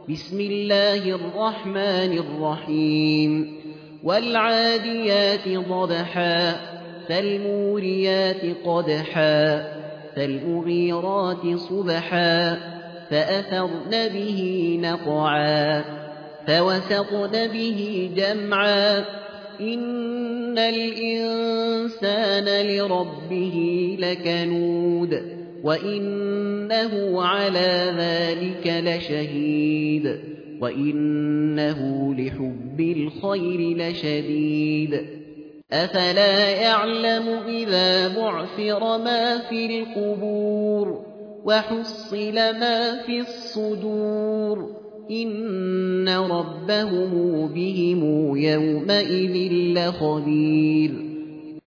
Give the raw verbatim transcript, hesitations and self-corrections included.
بسم الله الرحمن الرحيم والعاديات ضبحا فالموريات قدحا فالمغيرات صبحا فأثرن به نقعا فوسطن به جمعا إن الإنسان لربه لكنود وإنه على ذلك لشهيد وإنه لحب الخير لشديد أفلا يعلم إذا بعثر ما في القبور وحصل ما في الصدور إن ربهم بهم يومئذ لخبير